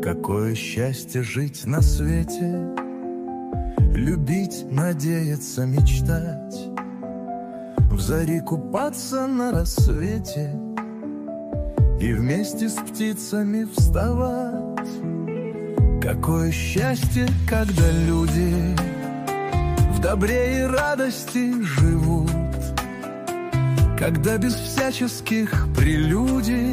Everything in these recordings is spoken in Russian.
Какое счастье жить на свете, любить, надеяться, мечтать, в зари купаться на рассвете и вместе с птицами вставать. Какое счастье, когда люди в добре и радости живут, когда без всяческих прелюдий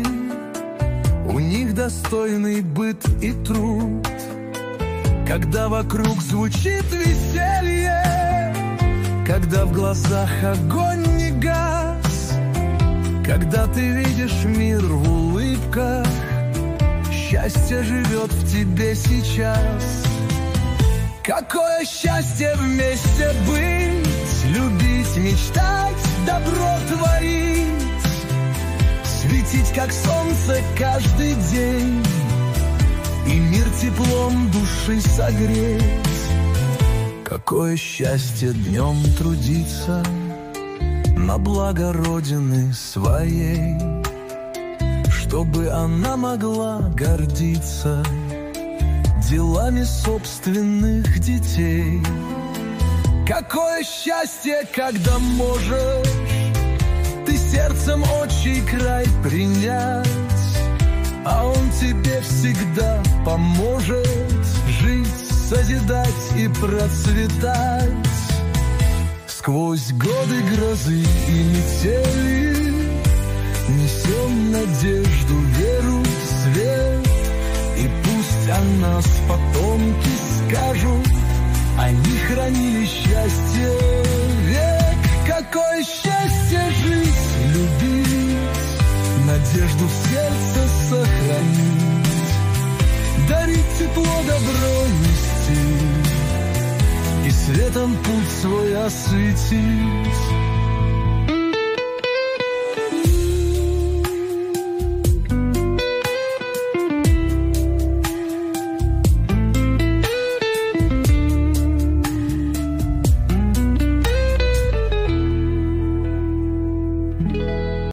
у них достойный быт и труд, когда вокруг звучит веселье, когда в глазах огонь не гас, когда ты видишь мир в улыбках, счастье живет в тебе сейчас. Какое счастье вместе быть, любить, мечтать, добро творить, светить, как солнце, каждый день и мир теплом души согреть. Какое счастье днем трудиться на благо Родины своей, чтобы она могла гордиться делами собственных детей. Какое счастье, когда можешь ты сердцем отчий край принять, а он тебе всегда поможет жить, созидать и процветать. Сквозь годы грозы и метели несем надежду, веру, свет, и пусть о нас потомки скажут, они хранили счастье век. Какое счастье жить, любить, надежду в сердце сохранить, дарить тепло, добро нести и светом путь свой осветить.